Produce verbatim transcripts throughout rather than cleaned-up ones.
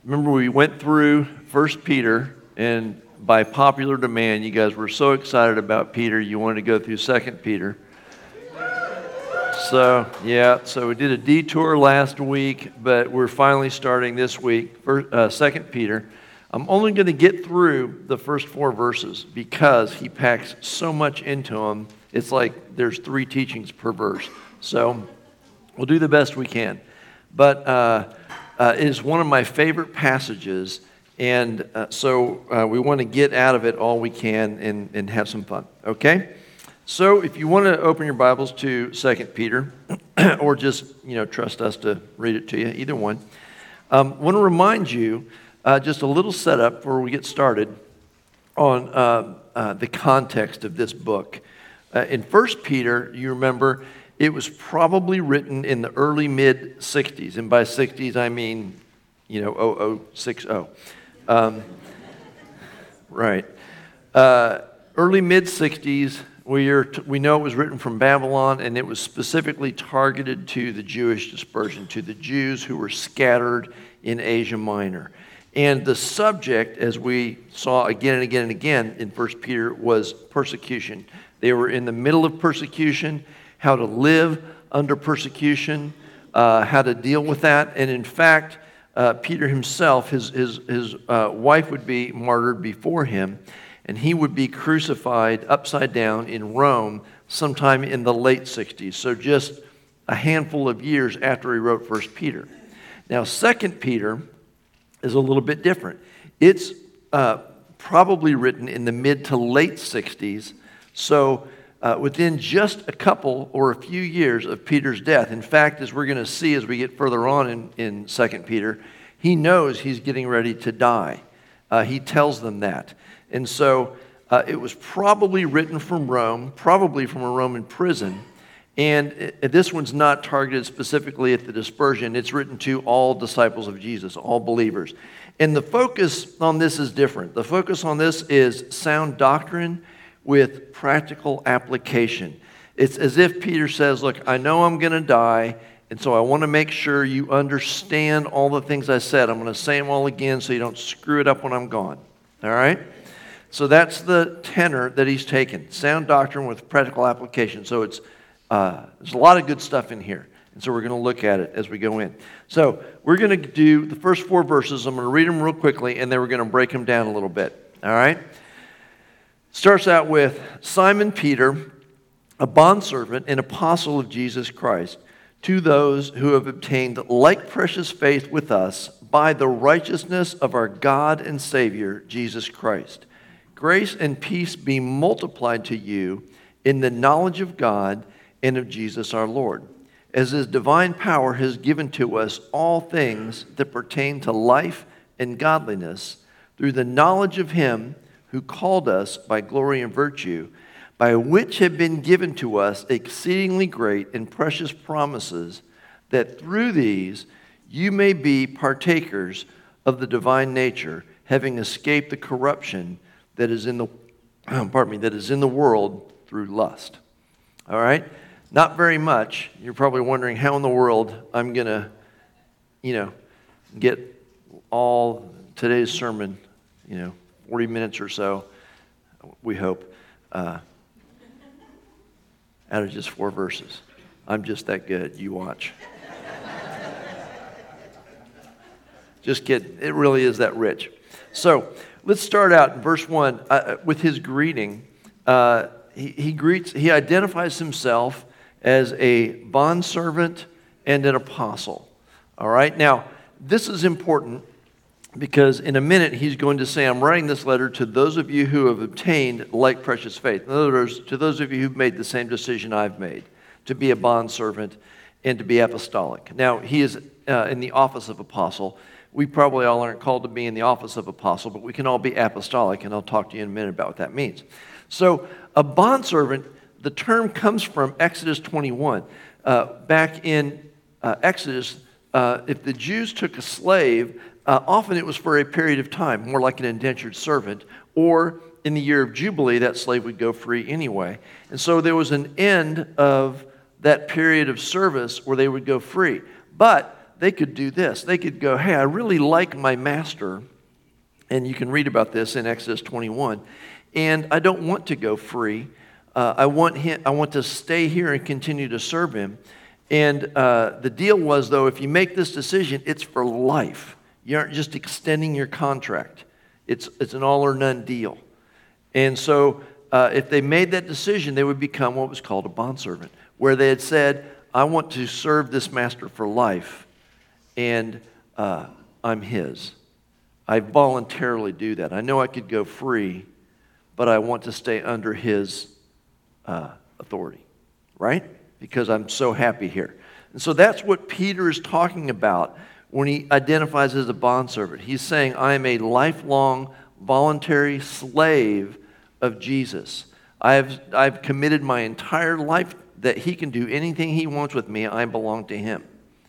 Remember, we went through First Peter, and by popular demand, you guys were so excited about Peter, you wanted to go through Second Peter. So, yeah, so we did a detour last week, but we're finally starting this week, for, uh, Second Peter. I'm only going to get through the first four verses because he packs so much into them. It's like there's three teachings per verse. So we'll do the best we can. But uh, uh, it is one of my favorite passages, and uh, so uh, we want to get out of it all we can and, and have some fun, okay? So if you want to open your Bibles to Second Peter, or just, you know, trust us to read it to you, either one, um, I want to remind you uh, just a little setup before we get started on uh, uh, the context of this book. Uh, in First Peter, you remember, it was probably written in the early mid-sixties, and by sixties I mean, you know, oh oh six oh. Um, right. Uh, early mid-sixties, we, are t- we know it was written from Babylon, and it was specifically targeted to the Jewish dispersion, to the Jews who were scattered in Asia Minor. And the subject, as we saw again and again and again in First Peter, was persecution. They were in the middle of persecution, how to live under persecution, uh, how to deal with that. And in fact, uh, Peter himself, his, his, his uh, wife would be martyred before him, and he would be crucified upside down in Rome sometime in the late sixties, so just a handful of years after he wrote First Peter. Now, Second Peter is a little bit different. It's uh, probably written in the mid to late sixties, so Uh, within just a couple or a few years of Peter's death. In fact, as we're going to see as we get further on in, in Second Peter, he knows he's getting ready to die. Uh, he tells them that. And so uh, it was probably written from Rome, probably from a Roman prison. And it, this one's not targeted specifically at the dispersion. It's written to all disciples of Jesus, all believers. And the focus on this is different. The focus on this is sound doctrine with practical application. It's as if Peter says, look, I know I'm going to die, and so I want to make sure you understand all the things I said. I'm going to say them all again so you don't screw it up when I'm gone. All right? So that's the tenor that he's taken. Sound doctrine with practical application. So it's uh, there's a lot of good stuff in here. And so we're going to look at it as we go in. So we're going to do the first four verses. I'm going to read them real quickly, and then we're going to break them down a little bit. All right? Starts out with Simon Peter, a bondservant and apostle of Jesus Christ, to those who have obtained like precious faith with us by the righteousness of our God and Savior, Jesus Christ. Grace and peace be multiplied to you in the knowledge of God and of Jesus our Lord, as his divine power has given to us all things that pertain to life and godliness through the knowledge of him who called us by glory and virtue, by which have been given to us exceedingly great and precious promises, that through these you may be partakers of the divine nature, having escaped the corruption that is in the pardon me, that is in the world through lust. All right? Not very much. You're probably wondering how in the world I'm going to, you know, get all today's sermon, you know, forty minutes or so, we hope, uh, out of just four verses. I'm just that good. You watch. Just kidding. It really is that rich. So let's start out in verse one uh, with his greeting. Uh, he, he greets. He identifies himself as a bondservant and an apostle. All right. Now this is important, because in a minute he's going to say, I'm writing this letter to those of you who have obtained like precious faith. In other words, to those of you who've made the same decision I've made, to be a bondservant and to be apostolic. Now, he is uh, in the office of apostle. We probably all aren't called to be in the office of apostle, but we can all be apostolic, and I'll talk to you in a minute about what that means. So, a bondservant, the term comes from Exodus twenty-one. Uh, back in uh, Exodus, uh, if the Jews took a slave, Uh, often it was for a period of time, more like an indentured servant, or in the year of Jubilee, that slave would go free anyway. And so there was an end of that period of service where they would go free. But they could do this. They could go, hey, I really like my master, and you can read about this in Exodus twenty-one, and I don't want to go free. Uh, I want him, I want to stay here and continue to serve him. And uh, the deal was, though, if you make this decision, it's for life. You aren't just extending your contract. It's, it's an all or none deal. And so uh, if they made that decision, they would become what was called a bondservant, where they had said, I want to serve this master for life, and uh, I'm his. I voluntarily do that. I know I could go free, but I want to stay under his uh, authority, right? Because I'm so happy here. And so that's what Peter is talking about when he identifies as a bondservant. He's saying, I am a lifelong voluntary slave of Jesus. I've, I've committed my entire life that he can do anything he wants with me. I belong to him.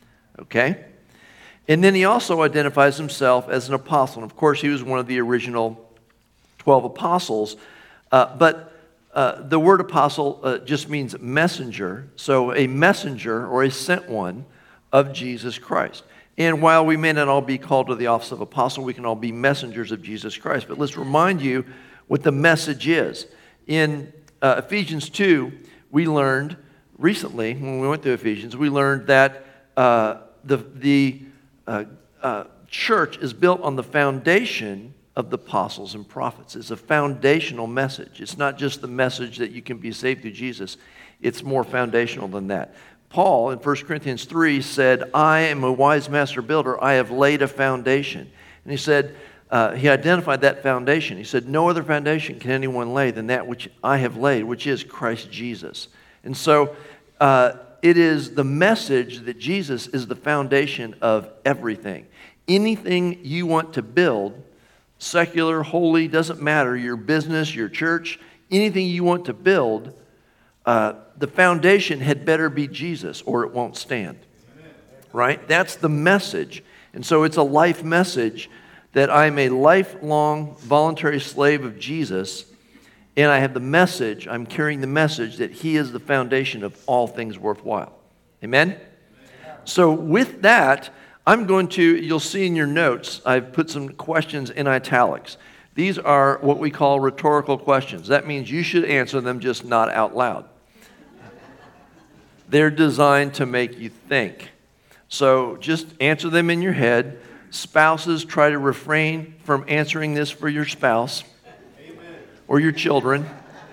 Okay? And then he also identifies himself as an apostle. And of course, he was one of the original twelve apostles. Uh, but uh, the word apostle uh, just means messenger. So a messenger or a sent one of Jesus Christ. And while we may not all be called to the office of apostle, we can all be messengers of Jesus Christ. But let's remind you what the message is. In uh, Ephesians two, we learned recently, when we went through Ephesians, we learned that uh, the, the uh, uh, church is built on the foundation of the apostles and prophets. It's a foundational message. It's not just the message that you can be saved through Jesus. It's more foundational than that. Paul in First Corinthians three said, I am a wise master builder. I have laid a foundation. And he said, uh, he identified that foundation. He said, no other foundation can anyone lay than that which I have laid, which is Christ Jesus. And so uh, it is the message that Jesus is the foundation of everything. Anything you want to build, secular, holy, doesn't matter, your business, your church, anything you want to build, uh, the foundation had better be Jesus or it won't stand. Right? That's the message. And so it's a life message that I'm a lifelong voluntary slave of Jesus, and I have the message, I'm carrying the message that he is the foundation of all things worthwhile. Amen? So with that, I'm going to, you'll see in your notes, I've put some questions in italics. These are what we call rhetorical questions. That means you should answer them, just not out loud. They're designed to make you think. So just answer them in your head. Spouses, try to refrain from answering this for your spouse. Amen. Or your children.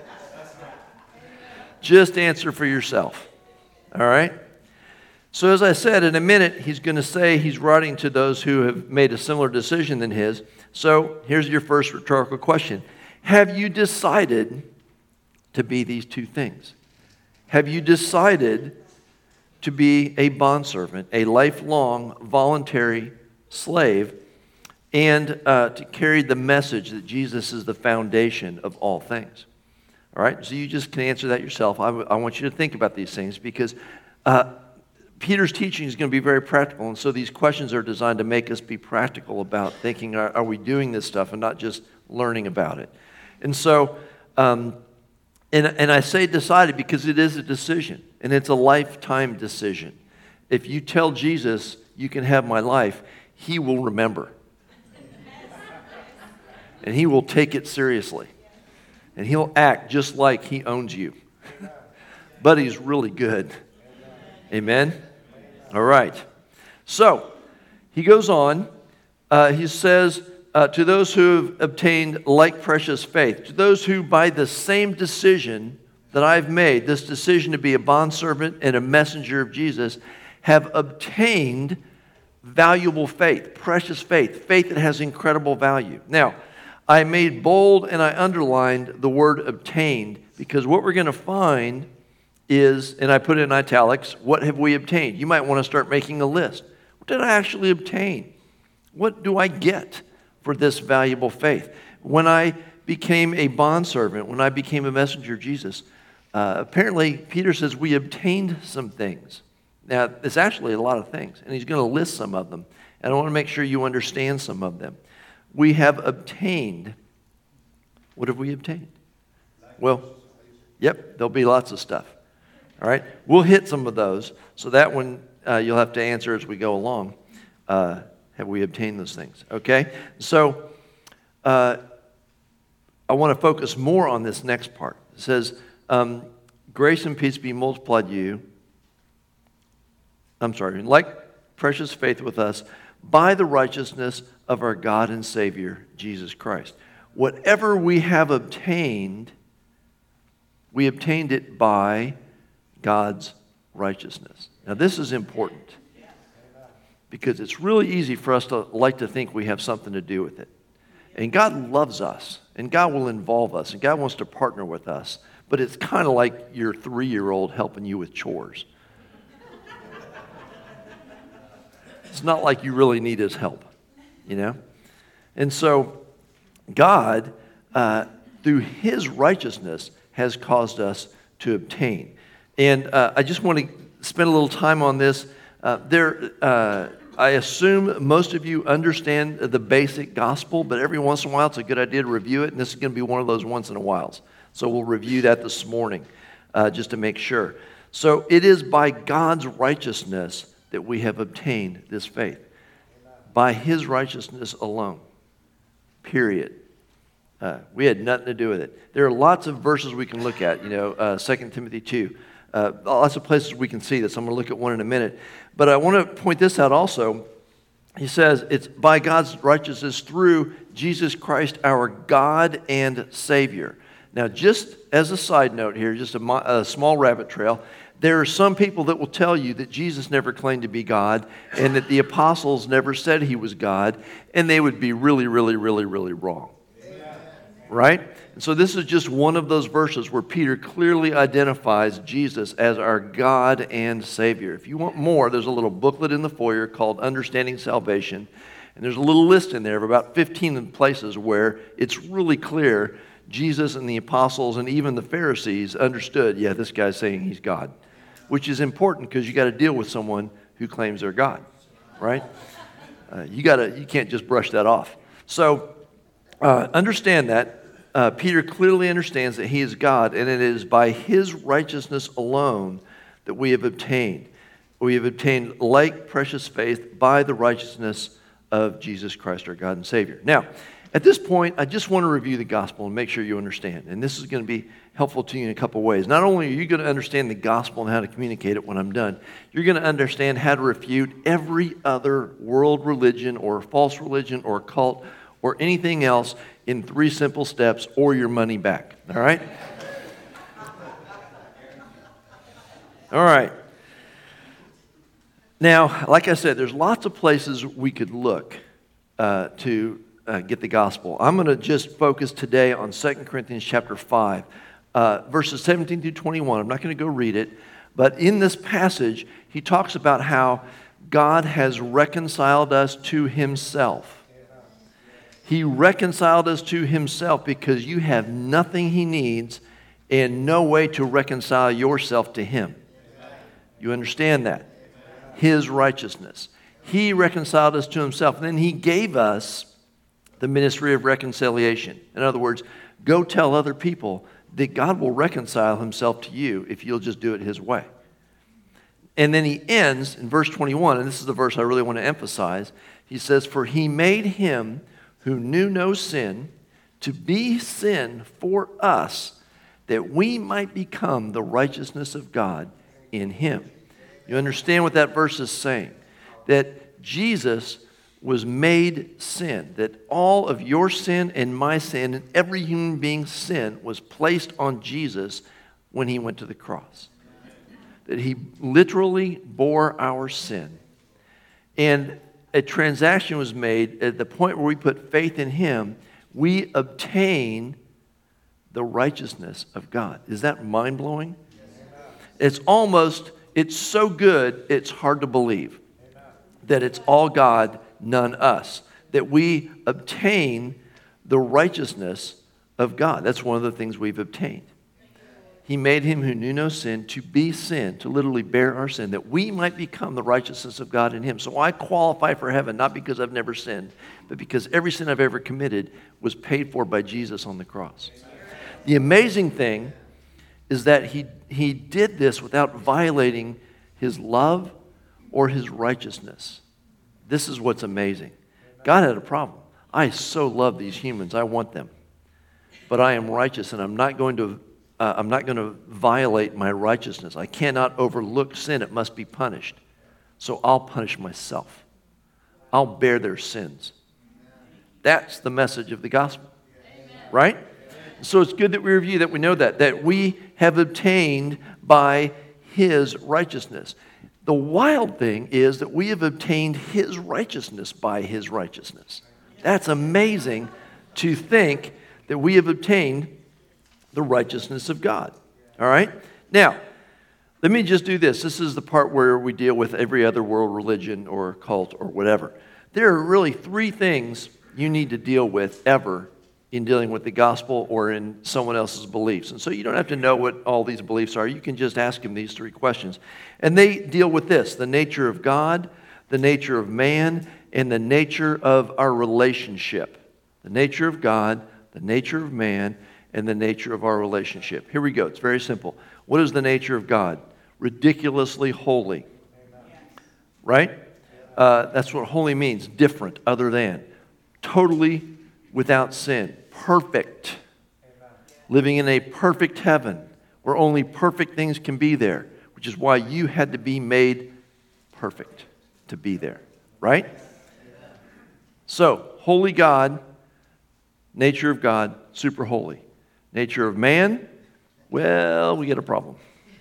Just answer for yourself. All right? So as I said, in a minute, he's going to say he's writing to those who have made a similar decision than his. So here's your first rhetorical question. Have you decided to be these two things? Have you decided to be a bondservant, a lifelong voluntary slave, and uh, to carry the message that Jesus is the foundation of all things? All right? So you just can answer that yourself. I, w- I want you to think about these things because uh, Peter's teaching is going to be very practical, and so these questions are designed to make us be practical about thinking, are, are we doing this stuff and not just learning about it? And so, um, and, and I say decided because it is a decision, and it's a lifetime decision. If you tell Jesus, you can have my life, he will remember. And he will take it seriously. And he'll act just like he owns you. But he's really good. Amen? All right. So, he goes on. Uh, he says, uh, to those who have obtained like precious faith, to those who by the same decision that I've made, this decision to be a bondservant and a messenger of Jesus, have obtained valuable faith, precious faith, faith that has incredible value. Now, I made bold and I underlined the word obtained because what we're going to find is, and I put it in italics, what have we obtained? You might want to start making a list. What did I actually obtain? What do I get for this valuable faith? When I became a bondservant, when I became a messenger of Jesus, uh, apparently Peter says we obtained some things. Now, it's actually a lot of things, and he's going to list some of them. And I want to make sure you understand some of them. We have obtained, what have we obtained? Well, yep, there'll be lots of stuff. All right, we'll hit some of those, so that one uh, you'll have to answer as we go along. Uh, have we obtained those things? Okay? So, uh, I want to focus more on this next part. It says, um, grace and peace be multiplied to you. I'm sorry, like precious faith with us, by the righteousness of our God and Savior, Jesus Christ. Whatever we have obtained, we obtained it by God's righteousness. Now, this is important because it's really easy for us to like to think we have something to do with it. And God loves us, and God will involve us, and God wants to partner with us. But it's kind of like your three-year-old helping you with chores. It's not like you really need his help, you know? And so God, uh, through his righteousness, has caused us to obtain. And uh, I just want to spend a little time on this. Uh, there, uh, I assume most of you understand the basic gospel, but every once in a while it's a good idea to review it, and this is going to be one of those once in a whiles. So we'll review that this morning uh, just to make sure. So it is by God's righteousness that we have obtained this faith. By his righteousness alone. Period. Uh, we had nothing to do with it. There are lots of verses we can look at, you know, uh, Second Timothy two. Uh, lots of places we can see this. I'm going to look at one in a minute. But I want to point this out also. He says it's by God's righteousness through Jesus Christ, our God and Savior. Now, just as a side note here, just a, a small rabbit trail, there are some people that will tell you that Jesus never claimed to be God and that the apostles never said he was God, and they would be really, really, really, really wrong. Amen. Right? And so this is just one of those verses where Peter clearly identifies Jesus as our God and Savior. If you want more, there's a little booklet in the foyer called Understanding Salvation, and there's a little list in there of about fifteen places where it's really clear Jesus and the apostles and even the Pharisees understood, yeah, this guy's saying he's God. Which is important because you got to deal with someone who claims they're God, right? Uh, you got to, you can't just brush that off. So uh, understand that uh, Peter clearly understands that he is God, and it is by his righteousness alone that we have obtained. We have obtained like precious faith by the righteousness of Jesus Christ, our God and Savior. Now, at this point, I just want to review the gospel and make sure you understand. And this is going to be helpful to you in a couple ways. Not only are you going to understand the gospel and how to communicate it when I'm done, you're going to understand how to refute every other world religion or false religion or cult or anything else in three simple steps or your money back. All right? All right. Now, like I said, there's lots of places we could look uh, to uh, get the gospel. I'm going to just focus today on Second Corinthians chapter five. Uh, verses seventeen through twenty-one. I'm not going to go read it, but in this passage, he talks about how God has reconciled us to himself. He reconciled us to himself because you have nothing he needs and no way to reconcile yourself to him. You understand that? His righteousness. He reconciled us to himself, and then he gave us the ministry of reconciliation. In other words, go tell other people that God will reconcile himself to you if you'll just do it his way. And then he ends in verse twenty-one, and this is the verse I really want to emphasize. He says, "For he made him who knew no sin to be sin for us, that we might become the righteousness of God in him." You understand what that verse is saying? That Jesus was made sin, that all of your sin and my sin and every human being's sin was placed on Jesus when he went to the cross. That he literally bore our sin. And a transaction was made at the point where we put faith in him, we obtain the righteousness of God. Is that mind-blowing? It's almost, it's so good, it's hard to believe that it's all God, none us, that we obtain the righteousness of God. That's one of the things we've obtained. He made him who knew no sin to be sin, to literally bear our sin, that we might become the righteousness of God in him. So I qualify for heaven, not because I've never sinned, but because every sin I've ever committed was paid for by Jesus on the cross. The amazing thing is that he, he did this without violating his love or his righteousness. This is what's amazing. God had a problem. I so love these humans. I want them. But I am righteous, and I'm not going to uh, I'm not going to violate my righteousness. I cannot overlook sin. It must be punished. So I'll punish myself. I'll bear their sins. That's the message of the gospel. Right? So it's good that we review that we know that, that we have obtained by his righteousness. The wild thing is that we have obtained his righteousness by his righteousness. That's amazing to think that we have obtained the righteousness of God. All right? Now, let me just do this. This is the part where we deal with every other world religion or cult or whatever. There are really three things you need to deal with ever in dealing with the gospel or in someone else's beliefs. And so you don't have to know what all these beliefs are. You can just ask them these three questions. And they deal with this: the nature of God, the nature of man, and the nature of our relationship. The nature of God, the nature of man, and the nature of our relationship. Here we go. It's very simple. What is the nature of God? Ridiculously holy. Right? Uh, that's what holy means. Different, other than. Totally without sin. Perfect. Living in a perfect heaven where only perfect things can be there, which is why you had to be made perfect to be there. Right? So, holy God, nature of God, super holy. Nature of man, well, we get a problem.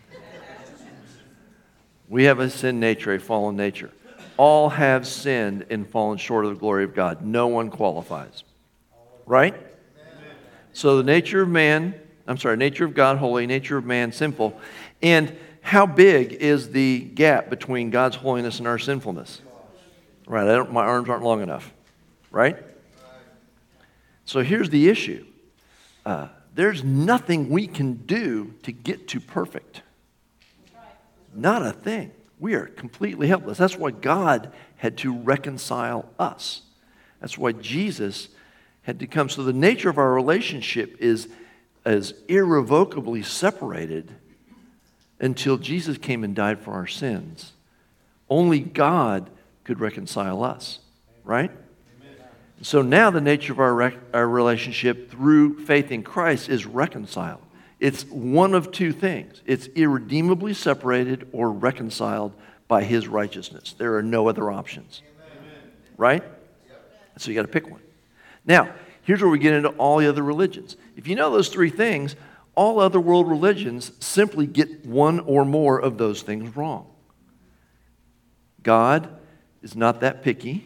We have a sin nature, a fallen nature. All have sinned and fallen short of the glory of God. No one qualifies. Right? So the nature of man, I'm sorry, nature of God, holy, nature of man, sinful. And how big is the gap between God's holiness and our sinfulness? Right, I don't, my arms aren't long enough. Right? So here's the issue. Uh, there's nothing we can do to get to perfect. Not a thing. We are completely helpless. That's why God had to reconcile us. That's why Jesus had to come. So the nature of our relationship is as irrevocably separated until Jesus came and died for our sins. Only God could reconcile us, right? So now the nature of our, rec- our relationship through faith in Christ is reconciled. It's one of two things. It's irredeemably separated or reconciled by his righteousness. There are no other options. Amen. Right? So you got to pick one. Now, here's where we get into all the other religions. If you know those three things, all other world religions simply get one or more of those things wrong. God is not that picky.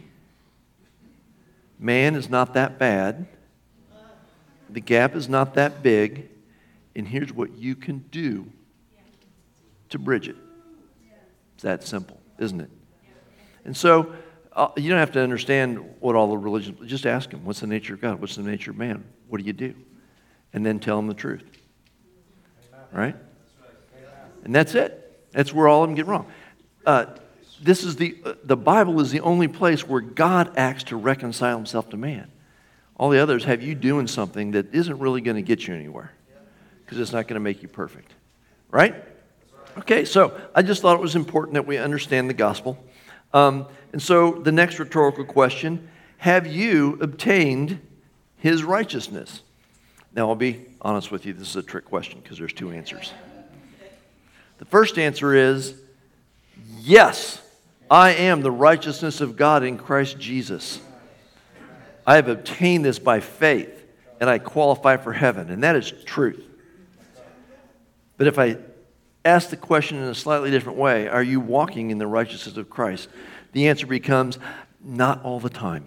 Man is not that bad. The gap is not that big. And here's what you can do to bridge it. It's that simple, isn't it? And so uh, you don't have to understand what all the religions, just ask them, what's the nature of God? What's the nature of man? What do you do? And then tell them the truth. Right? And that's it. That's where all of them get wrong. Uh, this is the, uh, the Bible is the only place where God acts to reconcile himself to man. All the others have you doing something that isn't really going to get you anywhere. Because it's not going to make you perfect. Right? Okay, so I just thought it was important that we understand the gospel. Um, and so the next rhetorical question, have you obtained his righteousness? Now, I'll be honest with you, this is a trick question because there's two answers. The first answer is, yes, I am the righteousness of God in Christ Jesus. I have obtained this by faith, and I qualify for heaven, and that is truth. But if I ask the question in a slightly different way, are you walking in the righteousness of Christ? The answer becomes, not all the time.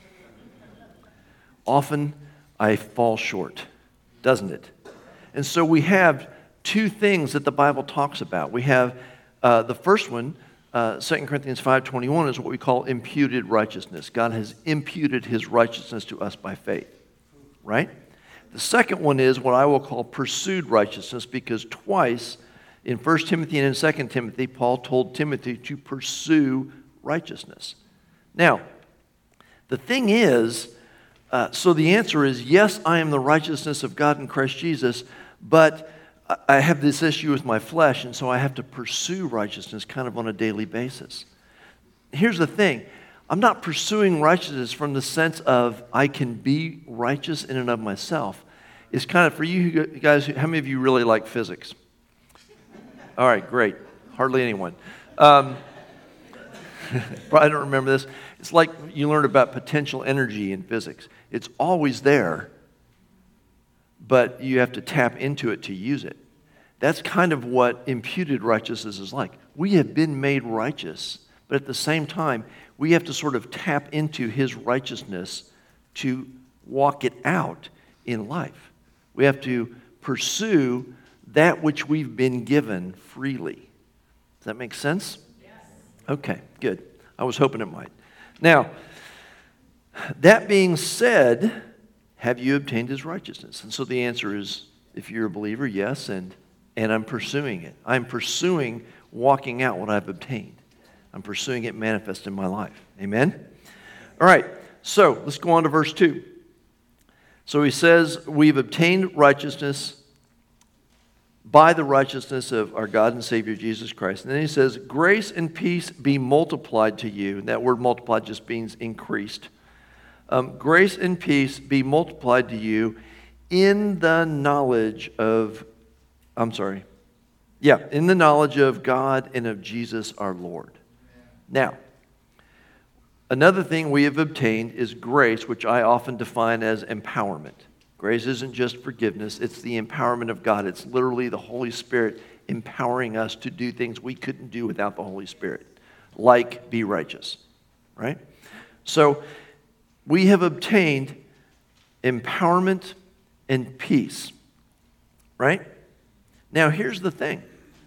Often I fall short, doesn't it? And so we have two things that the Bible talks about. We have uh, the first one, uh, Second Corinthians five twenty-one, is what we call imputed righteousness. God has imputed his righteousness to us by faith, right? The second one is what I will call pursued righteousness, because twice in First Timothy and in Second Timothy, Paul told Timothy to pursue righteousness. Now, the thing is, uh, so the answer is, yes, I am the righteousness of God in Christ Jesus, but I have this issue with my flesh, and so I have to pursue righteousness kind of on a daily basis. here's the thing. I'm not pursuing righteousness from the sense of I can be righteous in and of myself. It's kind of, for you guys, how many of you really like physics? All right, great. Hardly anyone. Um, probably don't remember this. It's like you learned about potential energy in physics. It's always there, but you have to tap into it to use it. That's kind of what imputed righteousness is like. We have been made righteous, but at the same time, we have to sort of tap into his righteousness to walk it out in life. We have to pursue that which we've been given freely. Does that make sense? Yes. Okay, good. I was hoping it might. Now, that being said, have you obtained his righteousness? And so the answer is, if you're a believer, yes, and, and I'm pursuing it. I'm pursuing walking out what I've obtained. I'm pursuing it manifest in my life. Amen? All right, so let's go on to verse two. So he says, we've obtained righteousness by the righteousness of our God and Savior Jesus Christ. And then he says, grace and peace be multiplied to you. And that word multiplied just means increased. Um, grace and peace be multiplied to you in the knowledge of, I'm sorry, yeah, in the knowledge of God and of Jesus our Lord. Now, another thing we have obtained is grace, which I often define as empowerment. Grace isn't just forgiveness, it's the empowerment of God. It's literally the Holy Spirit empowering us to do things we couldn't do without the Holy Spirit, like be righteous, right? So, we have obtained empowerment and peace, right? Now, here's the thing.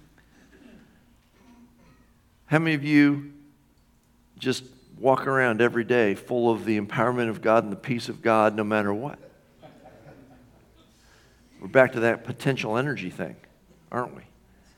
How many of you just walk around every day full of the empowerment of God and the peace of God no matter what? We're back to that potential energy thing, aren't we?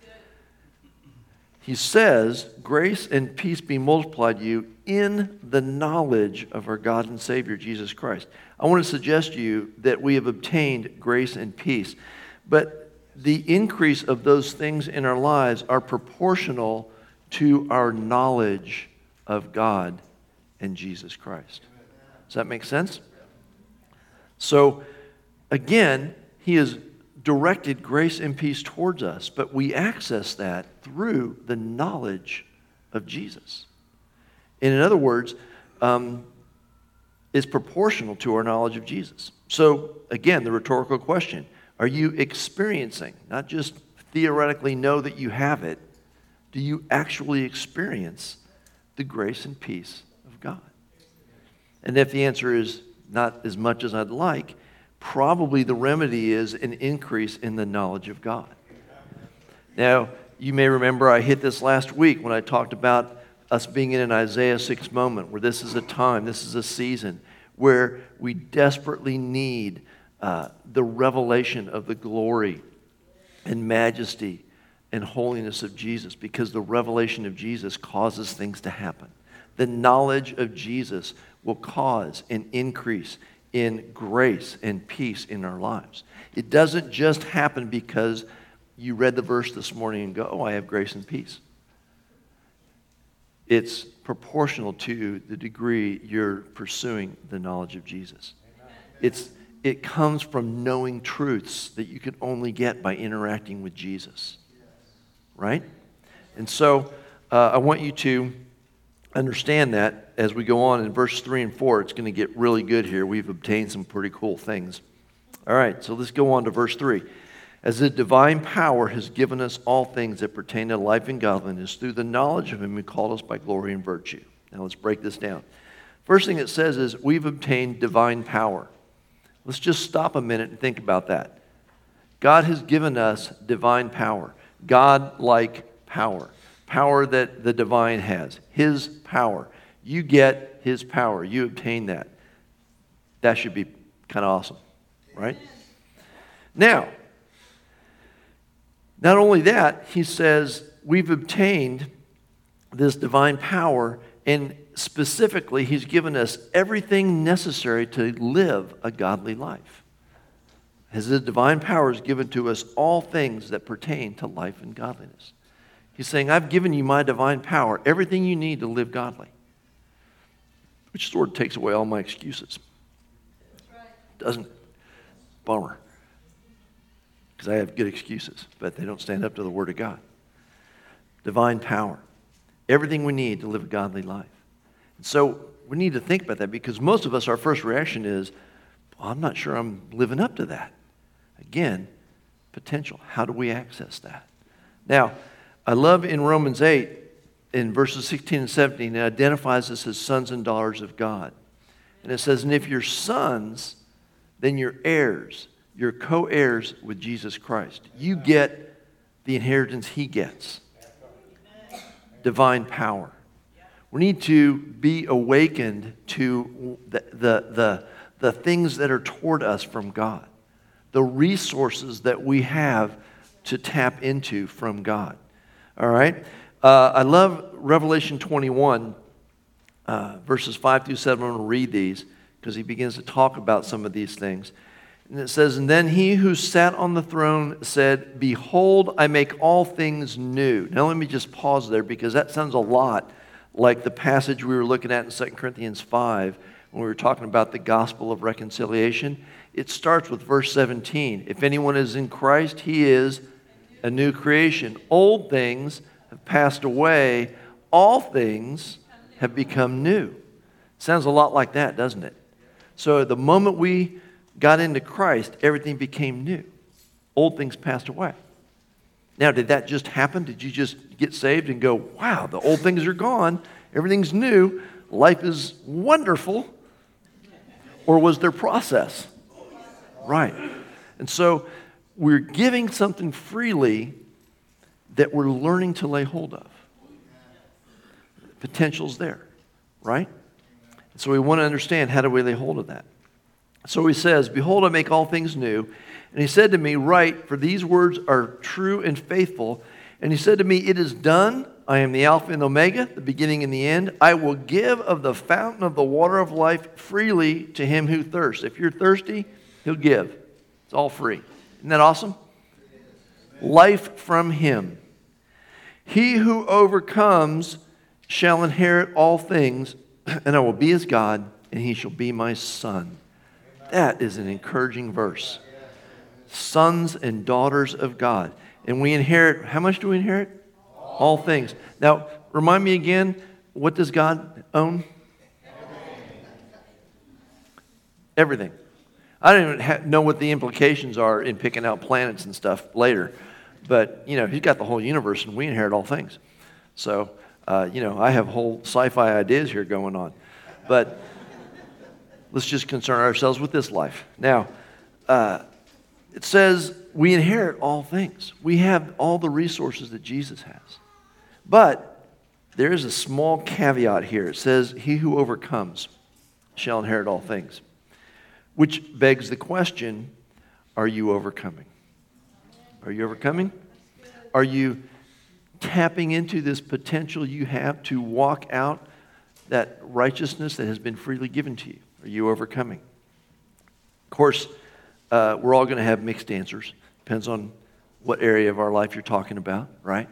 He says, grace and peace be multiplied to you in the knowledge of our God and Savior, Jesus Christ. I want to suggest to you that we have obtained grace and peace, but the increase of those things in our lives are proportional to our knowledge of God and Jesus Christ. Does that make sense? So, again, he has directed grace and peace towards us, but we access that through the knowledge of Jesus. And in other words, um, it's proportional to our knowledge of Jesus. So, again, the rhetorical question, are you experiencing, not just theoretically know that you have it, do you actually experience the grace and peace of God? And if the answer is not as much as I'd like, probably the remedy is an increase in the knowledge of God. Now, you may remember I hit this last week when I talked about us being in an Isaiah six moment, where this is a time, this is a season, where we desperately need uh, the revelation of the glory and majesty and holiness of Jesus, because the revelation of Jesus causes things to happen. The knowledge of Jesus will cause an increase in grace and peace in our lives. It doesn't just happen because you read the verse this morning and go, oh, I have grace and peace. It's proportional to the degree you're pursuing the knowledge of Jesus. It's, it comes from knowing truths that you can only get by interacting with Jesus. Right? And so uh, I want you to understand that as we go on in verse three and four. It's going to get really good here. We've obtained some pretty cool things. All right, so let's go on to verse three. As the divine power has given us all things that pertain to life and godliness through the knowledge of him who called us by glory and virtue. Now let's break this down. First thing it says is we've obtained divine power. Let's just stop a minute and think about that. God has given us divine power. God-like power. Power that the divine has. His power. You get his power. You obtain that. That should be kind of awesome, right? Now, not only that, he says we've obtained this divine power, and specifically, he's given us everything necessary to live a godly life. As the divine power is given to us all things that pertain to life and godliness. He's saying, I've given you my divine power, everything you need to live godly. Which sort of takes away all my excuses. Doesn't it? Bummer. Because I have good excuses, but they don't stand up to the Word of God. Divine power. Everything we need to live a godly life. And so we need to think about that, because most of us, our first reaction is, well, I'm not sure I'm living up to that. Again, potential. How do we access that? Now, I love in Romans eight, in verses sixteen and seventeen, it identifies us as sons and daughters of God. And it says, and if you're sons, then you're heirs. You're co-heirs with Jesus Christ. You get the inheritance he gets. Divine power. We need to be awakened to the, the, the, the things that are toward us from God. The resources that we have to tap into from God. All right? Uh, I love Revelation twenty-one, uh, verses five through seven. I'm going to read these because he begins to talk about some of these things. And it says, and then he who sat on the throne said, behold, I make all things new. Now let me just pause there, because that sounds a lot like the passage we were looking at in Second Corinthians five when we were talking about the gospel of reconciliation. It starts with verse seventeen. If anyone is in Christ, he is a new creation. Old things have passed away. All things have become new. Sounds a lot like that, doesn't it? So the moment we got into Christ, everything became new. Old things passed away. Now, did that just happen? Did you just get saved and go, wow, the old things are gone, everything's new, life is wonderful? Or was there process? Right. And so we're giving something freely that we're learning to lay hold of. Potential's there, right? And so we want to understand, how do we lay hold of that? So he says, behold, I make all things new. And he said to me, write, for these words are true and faithful. And he said to me, it is done. I am the Alpha and Omega, the beginning and the end. I will give of the fountain of the water of life freely to him who thirsts. If you're thirsty, he'll give. It's all free. Isn't that awesome? Life from him. He who overcomes shall inherit all things, and I will be his God, and he shall be my son. That is an encouraging verse. Sons and daughters of God. And we inherit, how much do we inherit? All things. Now, remind me again, what does God own? Everything. I don't even ha- know what the implications are in picking out planets and stuff later. But, you know, he's got the whole universe and we inherit all things. So, uh, you know, I have whole sci-fi ideas here going on. But let's just concern ourselves with this life. Now, uh, it says we inherit all things. We have all the resources that Jesus has. But there is a small caveat here. It says, he who overcomes shall inherit all things. Which begs the question, are you overcoming? Are you overcoming? Are you tapping into this potential you have to walk out that righteousness that has been freely given to you? Are you overcoming? Of course, uh, we're all going to have mixed answers. Depends on what area of our life you're talking about, right?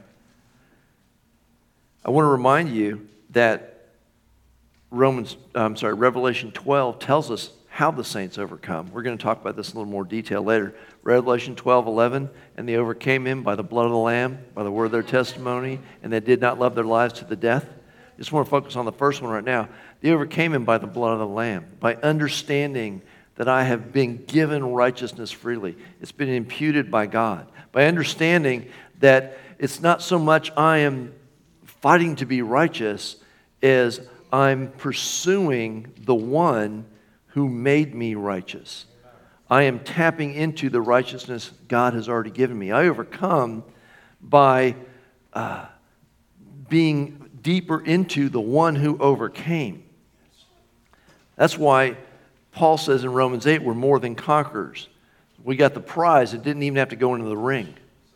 I want to remind you that Romans, I'm sorry, Revelation twelve tells us how the saints overcome. We're going to talk about this in a little more detail later. Revelation twelve eleven, and they overcame him by the blood of the Lamb, by the word of their testimony, and they did not love their lives to the death. I just want to focus on the first one right now. They overcame him by the blood of the Lamb, by understanding that I have been given righteousness freely. It's been imputed by God. By understanding that it's not so much I am fighting to be righteous as I'm pursuing the one who made me righteous. I am tapping into the righteousness God has already given me. I overcome by uh, being deeper into the one who overcame. That's why Paul says in Romans eight, we're more than conquerors. We got the prize. It didn't even have to go into the ring.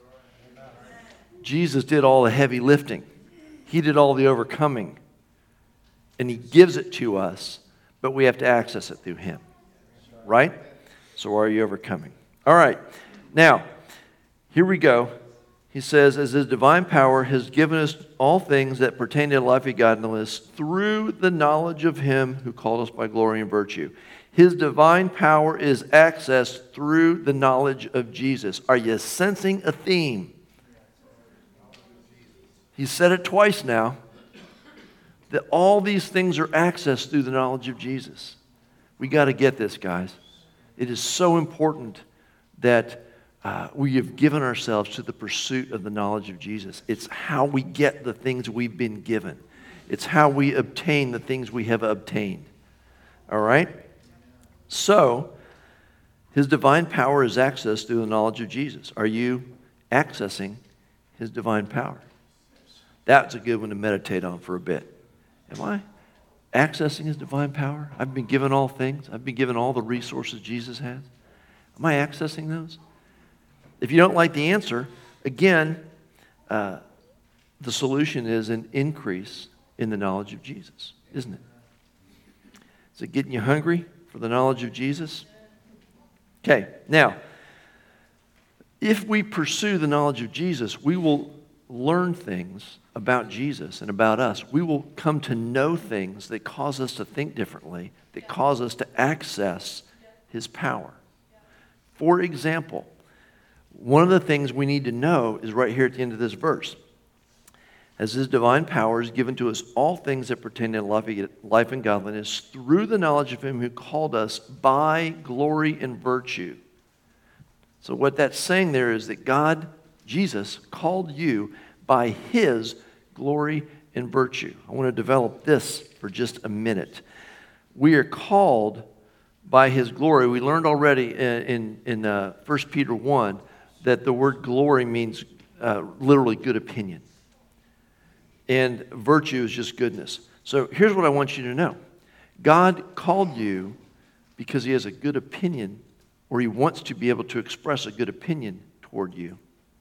Jesus did all the heavy lifting. He did all the overcoming. And he gives it to us, but we have to access it through him. Right? So are you overcoming? All right. Now, here we go. He says, as his divine power has given us all things that pertain to life and godliness through the knowledge of him who called us by glory and virtue. His divine power is accessed through the knowledge of Jesus. Are you sensing a theme? He said it twice now, that all these things are accessed through the knowledge of Jesus. We got to get this, guys. It is so important that uh, we have given ourselves to the pursuit of the knowledge of Jesus. It's how we get the things we've been given. It's how we obtain the things we have obtained. All right? So, his divine power is accessed through the knowledge of Jesus. Are you accessing his divine power? That's a good one to meditate on for a bit. Am I accessing his divine power? I've been given all things. I've been given all the resources Jesus has. Am I accessing those? If you don't like the answer, again, uh, the solution is an increase in the knowledge of Jesus, isn't it? Is it getting you hungry for the knowledge of Jesus? Okay, now, if we pursue the knowledge of Jesus, we will learn things about Jesus and about us. We will come to know things that cause us to think differently, that cause us to access his power. For example, one of the things we need to know is right here at the end of this verse. As his divine power is given to us all things that pertain to life and godliness through the knowledge of him who called us by glory and virtue. So what that's saying there is that God, Jesus, called you by his glory and virtue. I want to develop this for just a minute. We are called by his glory. We learned already in, in, in uh, First Peter one that the word glory means uh, literally good opinion. And virtue is just goodness. So here's what I want you to know. God called you because he has a good opinion, or he wants to be able to express a good opinion toward you.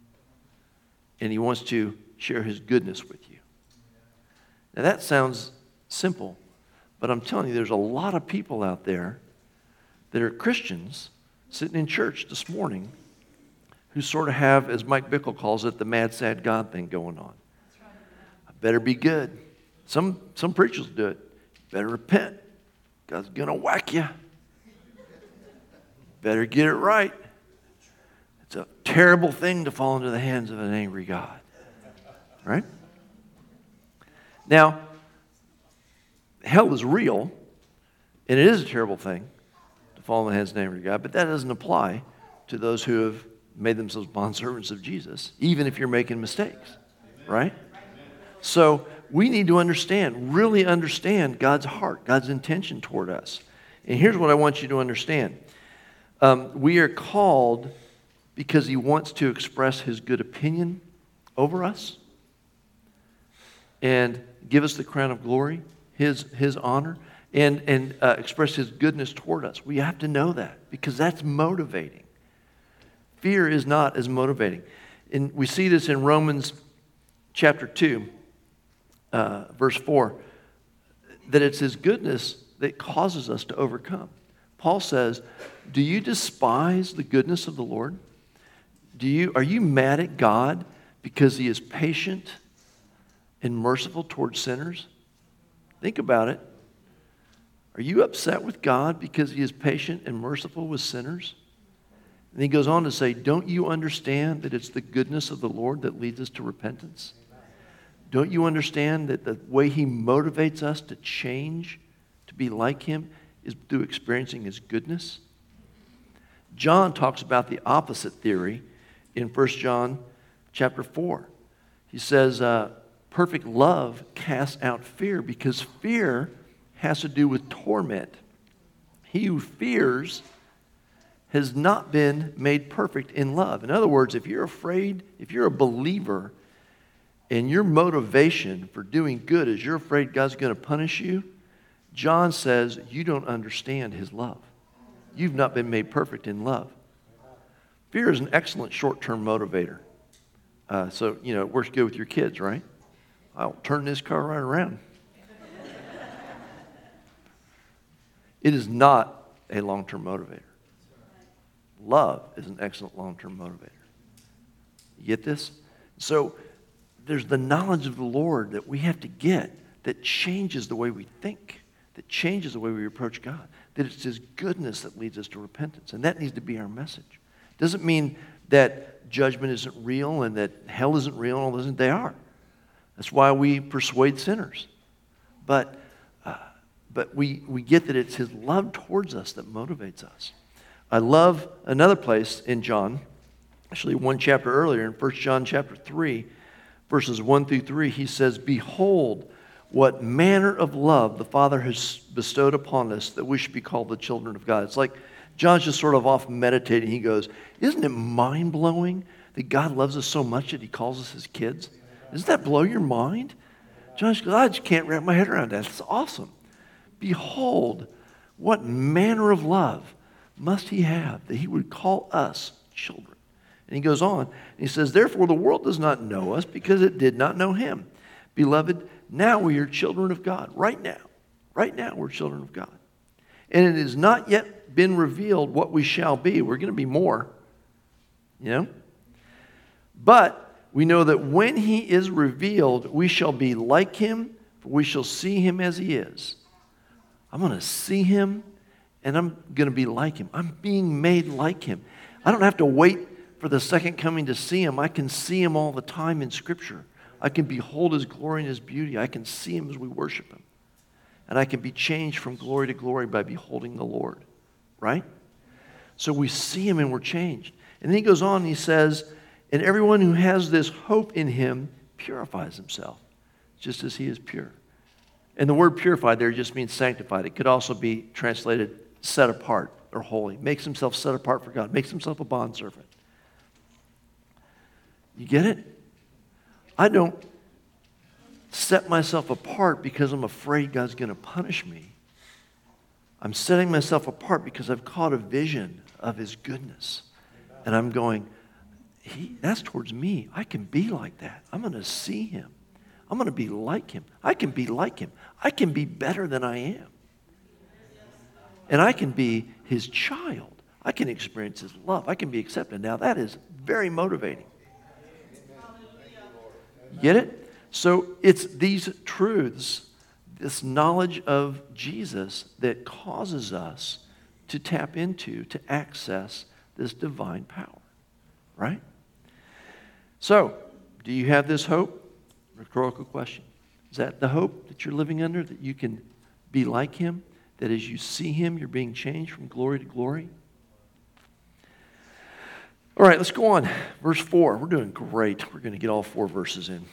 And he wants to share his goodness with you. Now that sounds simple, but I'm telling you, there's a lot of people out there that are Christians sitting in church this morning who sort of have, as Mike Bickle calls it, the mad, sad God thing going on. I better be good. Some, some preachers do it. Better repent. God's going to whack you. Better get it right. It's a terrible thing to fall into the hands of an angry God. Right? Now, hell is real, and it is a terrible thing to fall in the hands of an angry God, but that doesn't apply to those who have made themselves bondservants of Jesus, even if you're making mistakes. Right? So we need to understand, really understand God's heart, God's intention toward us. And here's what I want you to understand. Um, we are called because he wants to express his good opinion over us and give us the crown of glory, his, his honor, and, and uh, express his goodness toward us. We have to know that because that's motivating. Fear is not as motivating. And we see this in Romans chapter two, uh, verse four, that it's his goodness that causes us to overcome. Paul says, do you despise the goodness of the Lord? Do you, are you mad at God because he is patient and merciful towards sinners? Think about it. Are you upset with God because he is patient and merciful with sinners? And he goes on to say, don't you understand that it's the goodness of the Lord that leads us to repentance? Don't you understand that the way he motivates us to change, to be like him, is through experiencing his goodness? John talks about the opposite theory in First John chapter four. He says, uh, perfect love casts out fear because fear has to do with torment. He who fears has not been made perfect in love. In other words, if you're afraid, if you're a believer, and your motivation for doing good is you're afraid God's going to punish you, John says you don't understand his love. You've not been made perfect in love. Fear is an excellent short-term motivator. Uh, so, you know, it works good with your kids, right? I'll turn this car right around. It is not a long-term motivator. Love is an excellent long-term motivator. You get this? So there's the knowledge of the Lord that we have to get that changes the way we think, that changes the way we approach God, that it's His goodness that leads us to repentance. And that needs to be our message. Doesn't mean that judgment isn't real and that hell isn't real and all this. They are. That's why we persuade sinners. But uh, but we, we get that it's His love towards us that motivates us. I love another place in John, actually one chapter earlier, in First John chapter three, verses one through three, he says, "Behold, what manner of love the Father has bestowed upon us that we should be called the children of God." It's like John's just sort of off meditating. He goes, isn't it mind-blowing that God loves us so much that He calls us His kids? Doesn't that blow your mind? John goes, I just can't wrap my head around that. It's awesome. Behold, what manner of love must He have that He would call us children? And he goes on, and he says, "Therefore the world does not know us because it did not know Him. Beloved, now we are children of God." Right now. Right now we're children of God. "And it has not yet been revealed what we shall be." We're going to be more. You know? "But we know that when He is revealed, we shall be like Him, for we shall see Him as He is." I'm going to see Him, and I'm going to be like Him. I'm being made like Him. I don't have to wait for the second coming to see Him. I can see Him all the time in Scripture. I can behold His glory and His beauty. I can see Him as we worship Him. And I can be changed from glory to glory by beholding the Lord. Right? So we see Him and we're changed. And then he goes on and he says, "And everyone who has this hope in Him purifies himself, just as He is pure." And the word purified there just means sanctified. It could also be translated set apart or holy. Makes himself set apart for God. Makes himself a bondservant. You get it? I don't set myself apart because I'm afraid God's going to punish me. I'm setting myself apart because I've caught a vision of His goodness. And I'm going, he, that's towards me. I can be like that. I'm going to see Him. I'm going to be like Him. I can be like Him. I can be better than I am. And I can be His child. I can experience His love. I can be accepted. Now that is very motivating. Get it? So it's these truths, this knowledge of Jesus that causes us to tap into, to access this divine power. Right? So, do you have this hope? Rhetorical question. Is that the hope that you're living under, that you can be like Him? That as you see Him, you're being changed from glory to glory? All right, let's go on. Verse four. We're doing great. We're going to get all four verses in.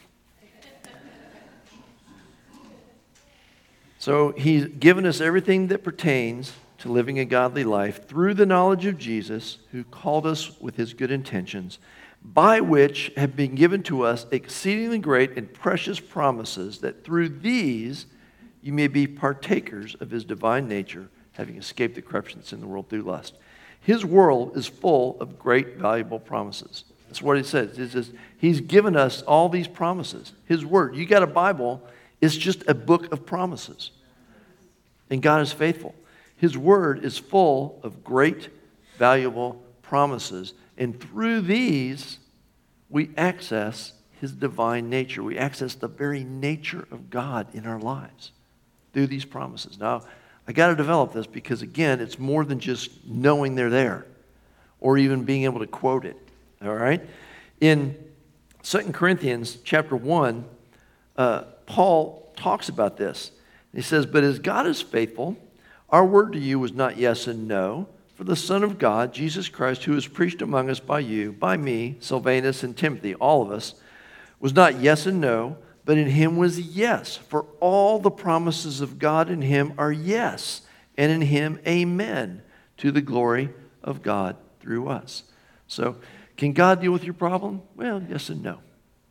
So He's given us everything that pertains to living a godly life through the knowledge of Jesus, who called us with His good intentions, by which have been given to us exceedingly great and precious promises, that through these you may be partakers of His divine nature, having escaped the corruption that's in the world through lust. His world is full of great, valuable promises. That's what it says. It says He's given us all these promises. His Word. You got a Bible, it's just a book of promises. And God is faithful. His Word is full of great, valuable promises. And through these, we access His divine nature. We access the very nature of God in our lives through these promises. Now, I got to develop this because, again, it's more than just knowing they're there or even being able to quote it. All right? In Second Corinthians chapter one, uh, Paul talks about this. He says, "But as God is faithful, our word to you was not yes and no. For the Son of God, Jesus Christ, who is preached among us by you, by me, Silvanus, and Timothy," all of us, "was not yes and no, but in Him was yes. For all the promises of God in Him are yes, and in Him amen, to the glory of God through us." So, can God deal with your problem? Well, yes and no.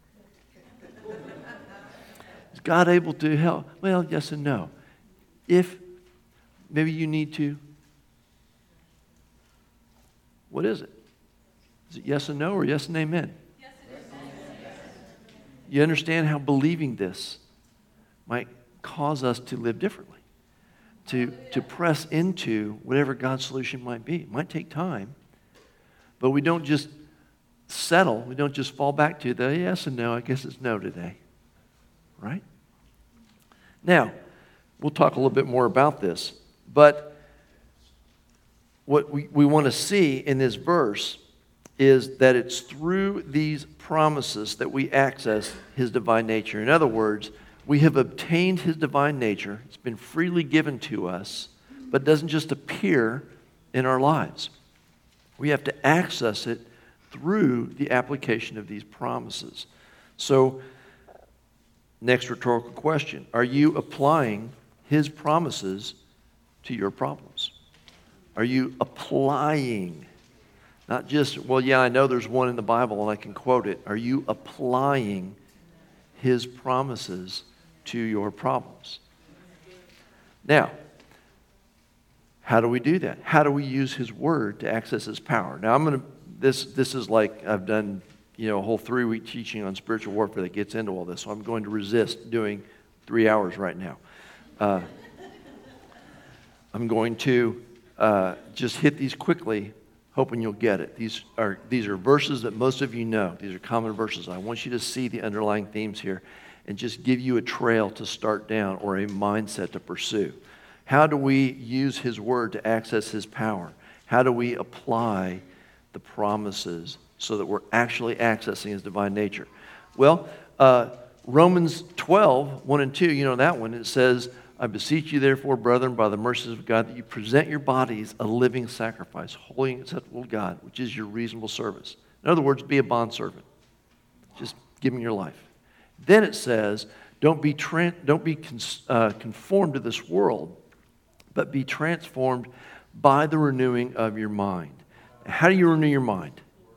Is God able to help? Well, yes and no. If maybe you need to, what is it? Is it yes and no or yes and amen? Yes, it is. You understand how believing this might cause us to live differently, to, to press into whatever God's solution might be. It might take time, but we don't just settle. We don't just fall back to the yes and no. I guess it's no today. Right? Now, we'll talk a little bit more about this. But what we, we want to see in this verse is that it's through these promises that we access his divine nature. In other words, we have obtained his divine nature. It's been freely given to us, but it doesn't just appear in our lives. We have to access it through the application of these promises. So, next rhetorical question. Are you applying his promises to your problems? Are you applying? Not just, well, yeah, I know there's one in the Bible and I can quote it. Are you applying his promises to your problems? Now, how do we do that? How do we use his word to access his power? Now, I'm going to, this this is like I've done, you know, a whole three-week teaching on spiritual warfare that gets into all this, so I'm going to resist doing three hours right now. Uh, I'm going to uh, just hit these quickly, hoping you'll get it. These are these are verses that most of you know. These are common verses. I want you to see the underlying themes here and just give you a trail to start down or a mindset to pursue. How do we use his word to access his power? How do we apply the promises so that we're actually accessing his divine nature? Well, uh, Romans twelve, one and two, you know that one. It says, I beseech you therefore, brethren, by the mercies of God, that you present your bodies a living sacrifice, holy and acceptable to God, which is your reasonable service. In other words, be a bondservant. Just give him your life. Then it says, don't be, tra- don't be cons- uh, conformed to this world, but be transformed by the renewing of your mind. How do you renew your mind?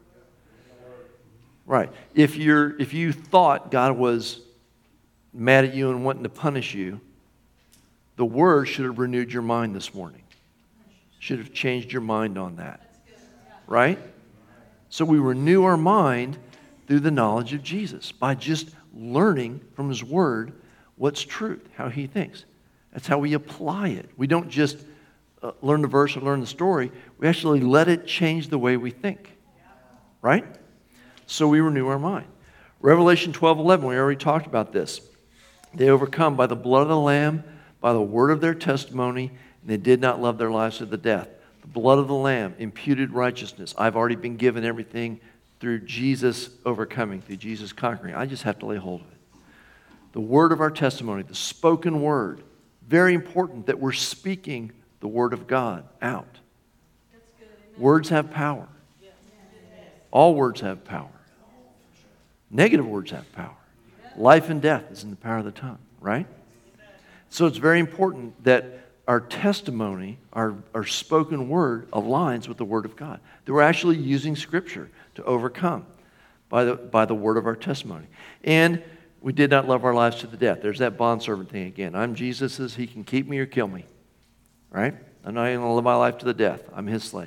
Right. If you're if you thought God was mad at you and wanting to punish you, the word should have renewed your mind this morning. Should have changed your mind on that. Right? So we renew our mind through the knowledge of Jesus by just learning from his word what's truth, how he thinks. That's how we apply it. We don't just uh, learn the verse or learn the story. We actually let it change the way we think. Right? So we renew our mind. Revelation twelve eleven, we already talked about this. They overcome by the blood of the Lamb, by the word of their testimony, and they did not love their lives to the death. The blood of the Lamb imputed righteousness. I've already been given everything through Jesus overcoming, through Jesus conquering. I just have to lay hold of it. The word of our testimony, the spoken word. Very important that we're speaking the word of God out. Words have power. All words have power. Negative words have power. Life and death is in the power of the tongue, right? So it's very important that our testimony, our, our spoken word, aligns with the word of God. That we're actually using Scripture to overcome by the, by the word of our testimony. And we did not love our lives to the death. There's that bondservant thing again. I'm Jesus's. He can keep me or kill me, right? I'm not even going to live my life to the death. I'm his slave.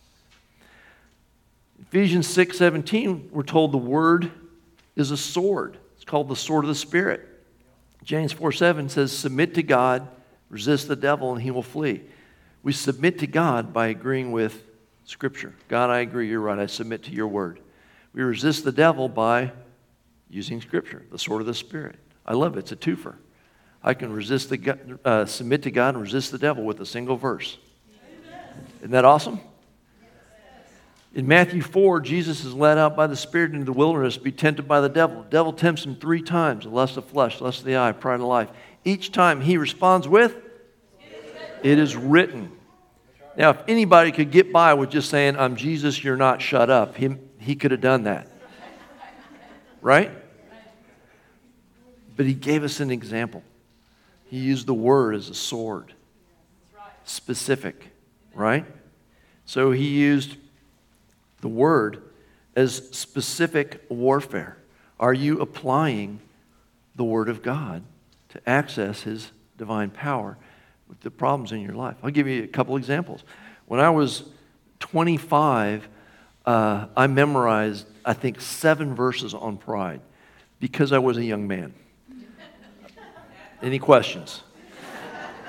Ephesians six seventeen, we're told the word is a sword. It's called the sword of the Spirit. James four seven says, submit to God, resist the devil, and he will flee. We submit to God by agreeing with Scripture. God, I agree, you're right, I submit to your word. We resist the devil by using Scripture, the sword of the Spirit. I love it, it's a twofer. I can resist the uh, submit to God and resist the devil with a single verse. Isn't that awesome? In Matthew four, Jesus is led out by the Spirit into the wilderness to be tempted by the devil. The devil tempts him three times, the lust of flesh, lust of the eye, pride of life. Each time he responds with, it is written. Now, if anybody could get by with just saying, I'm Jesus, you're not, shut up, he, he could have done that. Right? But he gave us an example. He used the word as a sword. Specific. Right? So he used the word as specific warfare. Are you applying the word of God to access his divine power with the problems in your life? I'll give you a couple examples. When I was twenty-five, uh, I memorized, I think, seven verses on pride because I was a young man. Any questions?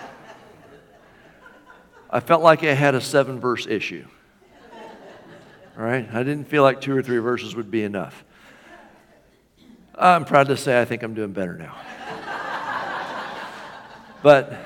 I felt like I had a seven-verse issue. All right? I didn't feel like two or three verses would be enough. I'm proud to say I think I'm doing better now. But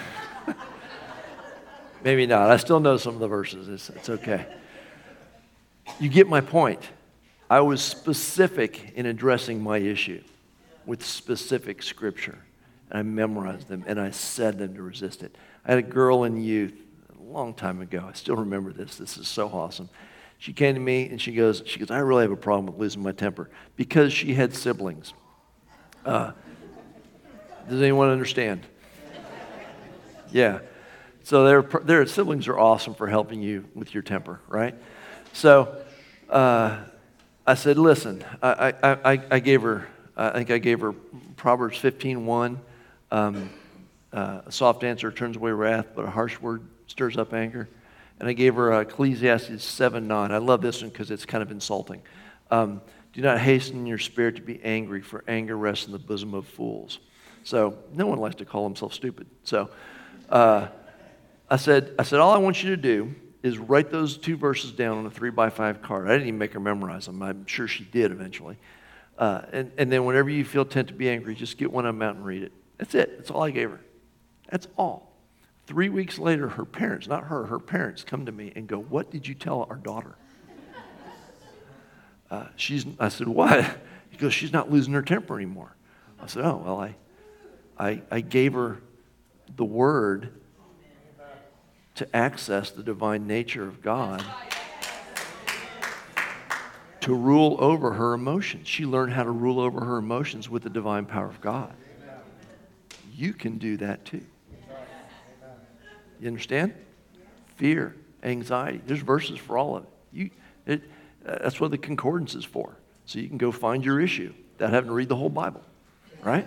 maybe not. I still know some of the verses. It's, it's okay. You get my point. I was specific in addressing my issue with specific scripture. And I memorized them, and I said them to resist it. I had a girl in youth a long time ago. I still remember this. This is so awesome. She came to me, and she goes, she goes, I really have a problem with losing my temper because she had siblings. Uh, does anyone understand? Yeah. So their their siblings are awesome for helping you with your temper, right? So uh, I said, listen, I, I, I, I gave her, I think I gave her Proverbs fifteen one. Um, uh, a soft answer turns away wrath, but a harsh word stirs up anger. And I gave her uh, Ecclesiastes seven nine. I love this one because it's kind of insulting. Um, Do not hasten your spirit to be angry, for anger rests in the bosom of fools. So no one likes to call himself stupid. So uh, I said, I said, all I want you to do is write those two verses down on a three by five card. I didn't even make her memorize them. I'm sure she did eventually. Uh, and, and then whenever you feel tempted to be angry, just get one of them out and read it. That's it. That's all I gave her. That's all. Three weeks later, her parents, not her, her parents come to me and go, what did you tell our daughter? Uh, she's. I said, what? He goes, she's not losing her temper anymore. I said, oh, well, I, I, I gave her the word to access the divine nature of God to rule over her emotions. She learned how to rule over her emotions with the divine power of God. You can do that too. You understand? Fear, anxiety. There's verses for all of it. You, it that's what the concordance is for. So you can go find your issue without having to read the whole Bible. Right?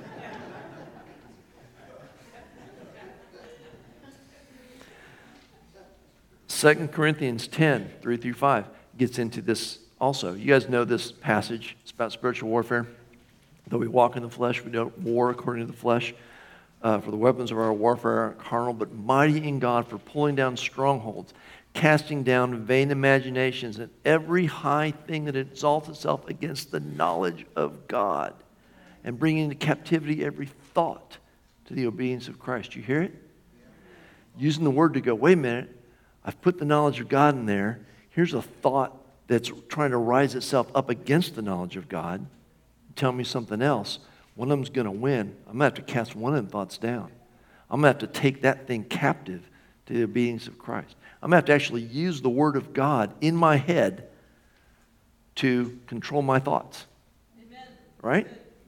Second Corinthians ten, three through five gets into this also. You guys know this passage. It's about spiritual warfare. Though we walk in the flesh, we don't war according to the flesh. Uh, for the weapons of our warfare aren't carnal, but mighty in God for pulling down strongholds, casting down vain imaginations and every high thing that exalts itself against the knowledge of God, and bringing into captivity every thought to the obedience of Christ. You hear it? Using the word to go, wait a minute, I've put the knowledge of God in there. Here's a thought that's trying to rise itself up against the knowledge of God. Tell me something else. One of them's going to win. I'm going to have to cast one of them thoughts down. I'm going to have to take that thing captive to the obedience of Christ. I'm going to have to actually use the word of God in my head to control my thoughts. Amen. Right?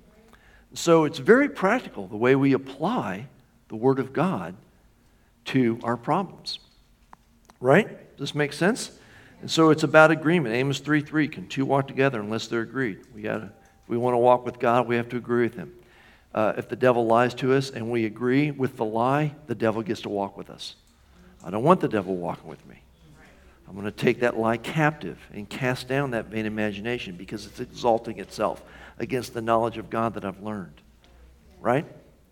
So it's very practical the way we apply the word of God to our problems. Right? Does this make sense? And so it's about agreement. Amos three three, can two walk together unless they're agreed? We gotta, if we want to walk with God, we have to agree with him. Uh, if the devil lies to us and we agree with the lie, the devil gets to walk with us. I don't want the devil walking with me. I'm going to take that lie captive and cast down that vain imagination because it's exalting itself against the knowledge of God that I've learned. Right?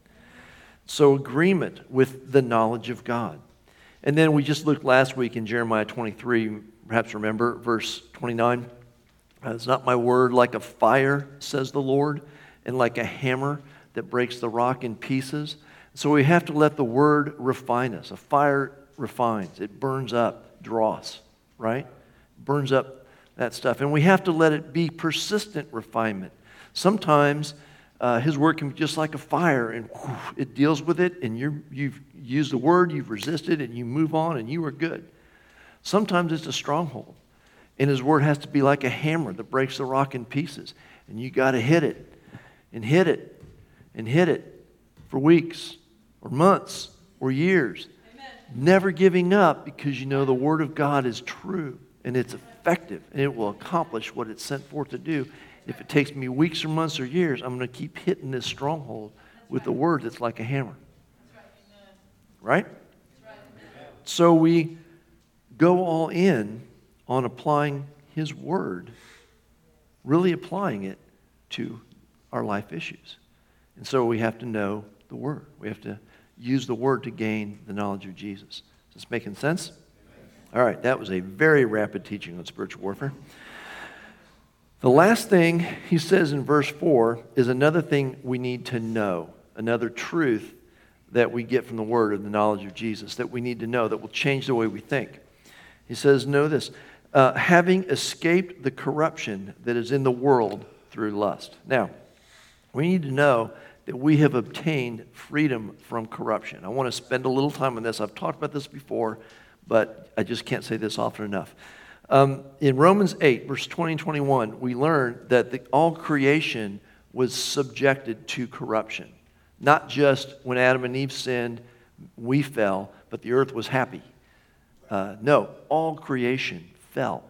So agreement with the knowledge of God. And then we just looked last week in Jeremiah twenty-three, perhaps remember, verse twenty-nine. It's not my word like a fire, says the Lord, and like a hammer that breaks the rock in pieces. So we have to let the word refine us. A fire refines. It burns up dross, right? Burns up that stuff. And we have to let it be persistent refinement. Sometimes uh, his word can be just like a fire, and whew, it deals with it, and you're, you've used the word, you've resisted, and you move on, and you are good. Sometimes it's a stronghold. And his word has to be like a hammer that breaks the rock in pieces. And you got to hit it, and hit it, and hit it for weeks, or months, or years. Amen. Never giving up, because you know the word of God is true, and it's effective, and it will accomplish what it's sent forth to do. If it takes me weeks or months or years, I'm going to keep hitting this stronghold with the word that's like a hammer. Right? So we go all in on applying his word, really applying it to our life issues. And so we have to know the word. We have to use the word to gain the knowledge of Jesus. Is this making sense? All right, that was a very rapid teaching on spiritual warfare. The last thing he says in verse four is another thing we need to know, another truth that we get from the Word and the knowledge of Jesus that we need to know that will change the way we think. He says, know this, uh, having escaped the corruption that is in the world through lust. Now, we need to know that we have obtained freedom from corruption. I want to spend a little time on this. I've talked about this before, but I just can't say this often enough. Um, in Romans eight, verse twenty and twenty-one, we learn that the, all creation was subjected to corruption. Not just when Adam and Eve sinned, we fell, but the earth was happy. Uh, no, all creation fell.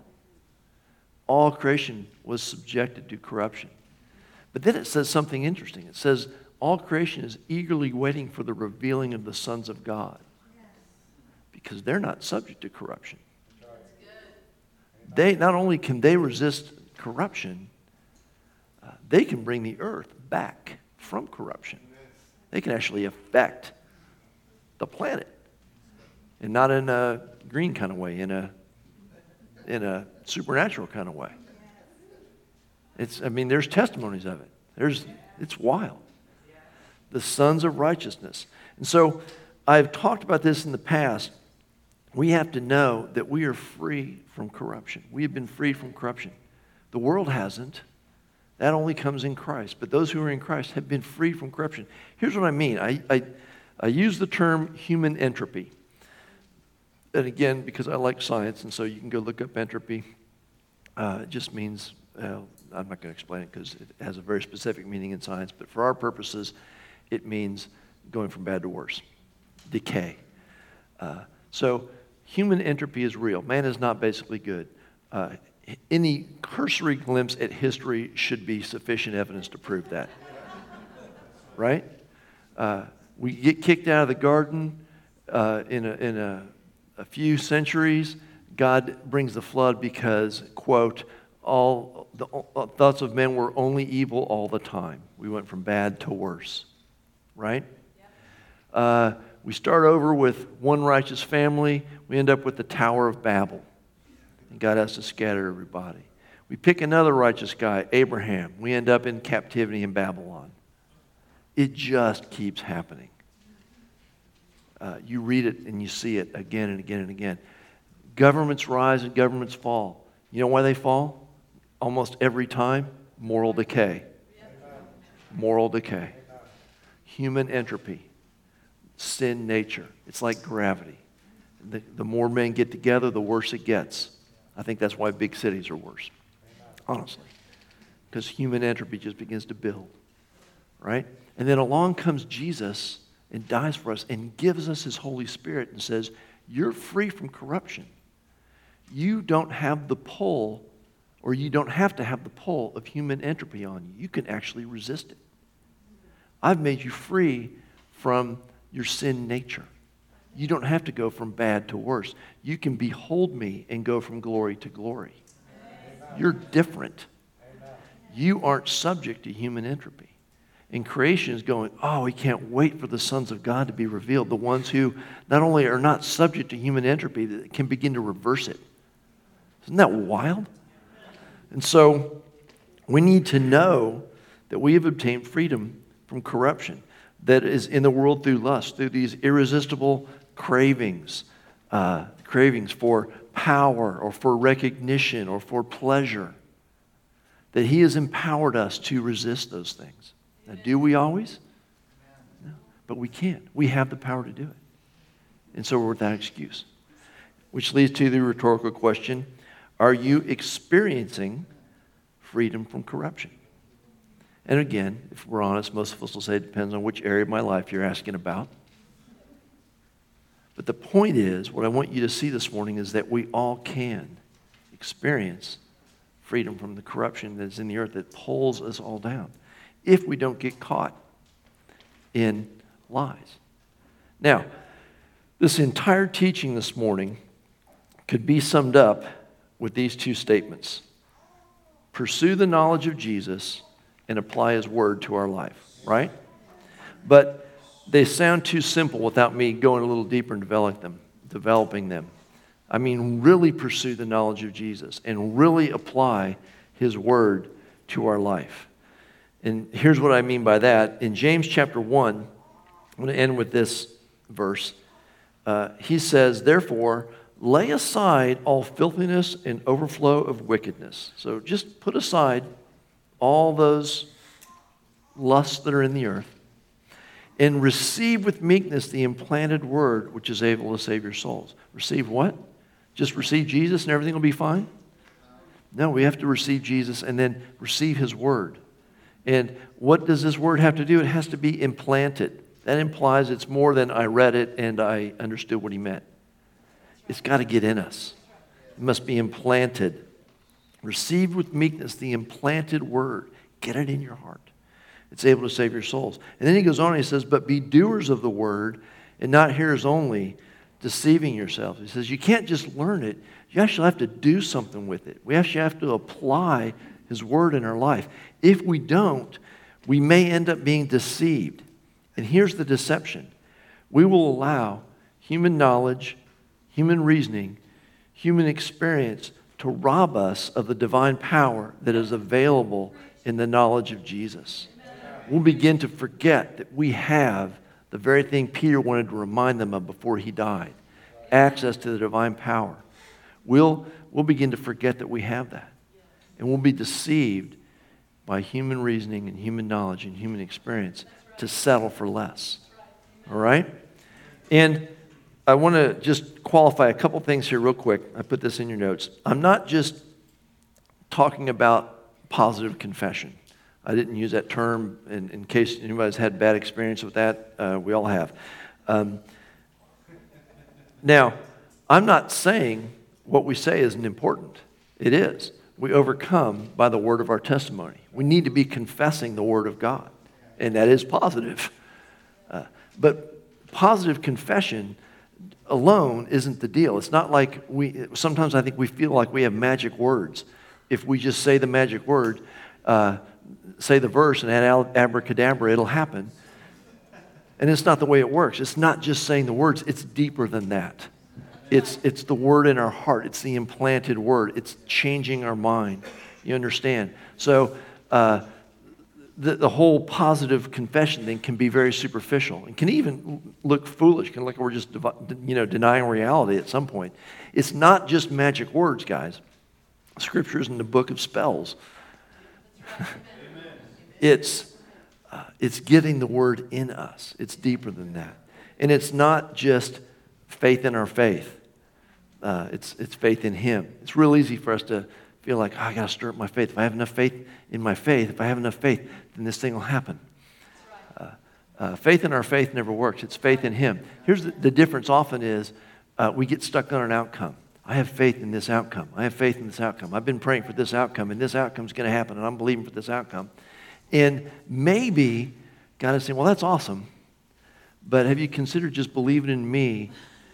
All creation was subjected to corruption. But then it says something interesting. It says, all creation is eagerly waiting for the revealing of the sons of God. Because they're not subject to corruption. They, not only can they resist corruption, uh, they can bring the earth back from corruption. They can actually affect the planet. And not in a green kind of way, in a, in a supernatural kind of way. It's, I mean, there's testimonies of it. There's, it's wild. The sons of righteousness. And so I've talked about this in the past. We have to know that we are free from corruption. We have been freed from corruption. The world hasn't. That only comes in Christ. But those who are in Christ have been freed from corruption. Here's what I mean. I, I, I use the term human entropy. And again, because I like science, and so you can go look up entropy. Uh, it just means, uh, I'm not going to explain it because it has a very specific meaning in science. But for our purposes, it means going from bad to worse. Decay. Uh, so human entropy is real. Man is not basically good. Uh, any cursory glimpse at history should be sufficient evidence to prove that. Right? Uh, we get kicked out of the garden uh, in, a, in a, a few centuries. God brings the flood because, quote, all the thoughts of men were only evil all the time. We went from bad to worse. Right? Uh, we start over with one righteous family. We end up with the Tower of Babel. And God has to scatter everybody. We pick another righteous guy, Abraham. We end up in captivity in Babylon. It just keeps happening. Uh, you read it and you see it again and again and again. Governments rise and governments fall. You know why they fall? Almost every time, moral decay. Moral decay. Human entropy. Sin nature. It's like gravity. The, the more men get together, the worse it gets. I think that's why big cities are worse. Honestly. Because human entropy just begins to build. Right? And then along comes Jesus and dies for us and gives us his Holy Spirit and says, you're free from corruption. You don't have the pull, or you don't have to have the pull of human entropy on you. You can actually resist it. I've made you free from your sin nature. You don't have to go from bad to worse. You can behold me and go from glory to glory. You're different. You aren't subject to human entropy. And creation is going, oh, we can't wait for the sons of God to be revealed. The ones who not only are not subject to human entropy, that can begin to reverse it. Isn't that wild? And so we need to know that we have obtained freedom from corruption that is in the world through lust, through these irresistible cravings, uh, cravings for power or for recognition or for pleasure, that he has empowered us to resist those things. Now, do we always? No, but we can't. We have the power to do it. And so we're without excuse. Which leads to the rhetorical question, are you experiencing freedom from corruption? And again, if we're honest, most of us will say it depends on which area of my life you're asking about. But the point is, what I want you to see this morning is that we all can experience freedom from the corruption that's in the earth that pulls us all down if we don't get caught in lies. Now, this entire teaching this morning could be summed up with these two statements. Pursue the knowledge of Jesus and apply his word to our life, right? But they sound too simple without me going a little deeper and develop them, developing them. I mean, really pursue the knowledge of Jesus and really apply his word to our life. And here's what I mean by that. In James chapter one, I'm going to end with this verse. Uh, he says, therefore, lay aside all filthiness and overflow of wickedness. So just put aside all those lusts that are in the earth and receive with meekness the implanted word which is able to save your souls. Receive what? Just receive Jesus and everything will be fine? No, we have to receive Jesus and then receive his word. And what does this word have to do? It has to be implanted. That implies it's more than I read it and I understood what he meant. It's got to get in us. It must be implanted. Receive with meekness the implanted word. Get it in your heart. It's able to save your souls. And then he goes on and he says, but be doers of the word and not hearers only, deceiving yourselves. He says you can't just learn it. You actually have to do something with it. We actually have to apply his word in our life. If we don't, we may end up being deceived. And here's the deception. We will allow human knowledge, human reasoning, human experience to rob us of the divine power that is available in the knowledge of Jesus. We'll begin to forget that we have the very thing Peter wanted to remind them of before he died, access to the divine power. We'll, we'll begin to forget that we have that. And we'll be deceived by human reasoning and human knowledge and human experience to settle for less. All right? And I want to just qualify a couple things here real quick. I put this in your notes. I'm not just talking about positive confession. I didn't use that term in, in case anybody's had bad experience with that. Uh, we all have. Um, now, I'm not saying what we say isn't important. It is. We overcome by the word of our testimony. We need to be confessing the word of God, and that is positive. Uh, but positive confession alone isn't the deal. It's not like we, sometimes I think we feel like we have magic words. If we just say the magic word, uh, say the verse and add abracadabra, it'll happen. And it's not the way it works. It's not just saying the words. It's deeper than that. It's, it's the word in our heart. It's the implanted word. It's changing our mind. You understand? So uh, the, the whole positive confession thing can be very superficial and can even look foolish, can look like we're just you know, denying reality at some point. It's not just magic words, guys. Scripture isn't a book of spells. It's, uh, it's getting the word in us. It's deeper than that. And it's not just faith in our faith. Uh, it's, it's faith in him. It's real easy for us to feel like, oh, I got to stir up my faith. If I have enough faith in my faith, if I have enough faith, then this thing will happen. Uh, uh, faith in our faith never works. It's faith in him. Here's the, the difference often is uh, we get stuck on an outcome. I have faith in this outcome. I have faith in this outcome. I've been praying for this outcome, and this outcome is going to happen, and I'm believing for this outcome. And maybe God is saying, well, that's awesome, but have you considered just believing in me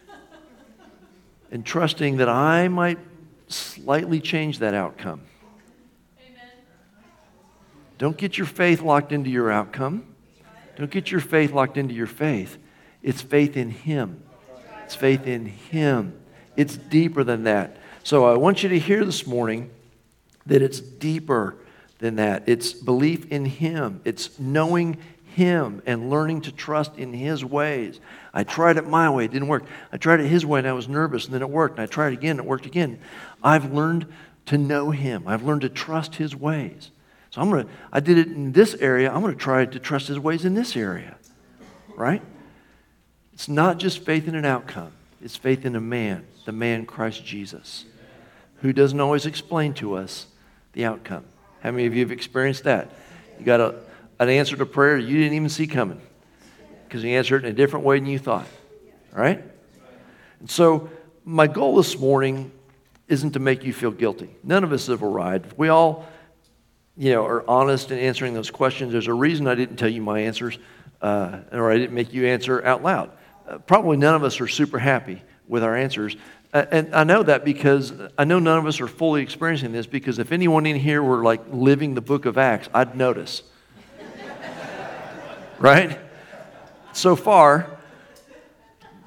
and trusting that I might slightly change that outcome? Amen. Don't get your faith locked into your outcome. Don't get your faith locked into your faith. It's faith in him. It's faith in him. It's deeper than that. So I want you to hear this morning that it's deeper than that. It's belief in him. It's knowing him and learning to trust in his ways. I tried it my way. It didn't work. I tried it his way and I was nervous, and then it worked. And I tried it again. It worked again. I've learned to know him. I've learned to trust his ways. So I'm going to, I did it in this area. I'm going to try to trust his ways in this area. Right? It's not just faith in an outcome. It's faith in a man, the man Christ Jesus, who doesn't always explain to us the outcome. How many of you have experienced that? You got a, an answer to prayer you didn't even see coming because he answered it in a different way than you thought. All right? And so my goal this morning isn't to make you feel guilty. None of us have arrived. We all, you know, are honest in answering those questions. There's a reason I didn't tell you my answers uh, or I didn't make you answer out loud. Uh, probably none of us are super happy with our answers. Uh, and I know that because I know none of us are fully experiencing this, because if anyone in here were like living the book of Acts, I'd notice. Right? So far,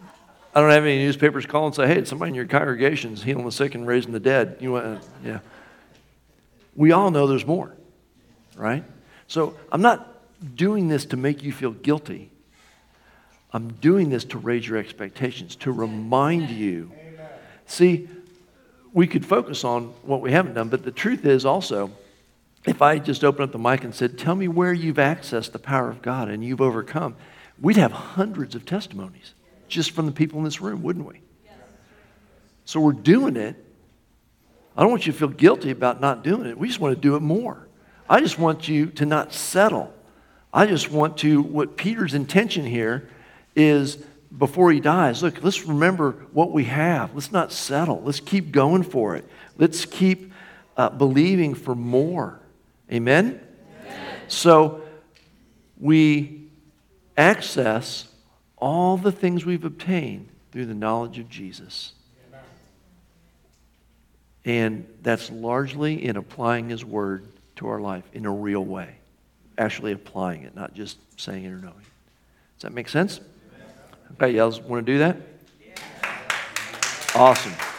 I don't have any newspapers call and say, hey, somebody in your congregation is healing the sick and raising the dead. You want, yeah. We all know there's more, right? So I'm not doing this to make you feel guilty. I'm doing this to raise your expectations, to remind you. Amen. See, we could focus on what we haven't done, but the truth is also, if I just opened up the mic and said, tell me where you've accessed the power of God and you've overcome, we'd have hundreds of testimonies just from the people in this room, wouldn't we? Yes. So we're doing it. I don't want you to feel guilty about not doing it. We just want to do it more. I just want you to not settle. I just want to, what Peter's intention here is, before he dies, look, let's remember what we have. Let's not settle. Let's keep going for it. Let's keep uh, believing for more. Amen? Amen? So we access all the things we've obtained through the knowledge of Jesus. Amen. And that's largely in applying his word to our life in a real way. Actually applying it, not just saying it or knowing it. Does that make sense? Okay, you guys want to do that? Awesome.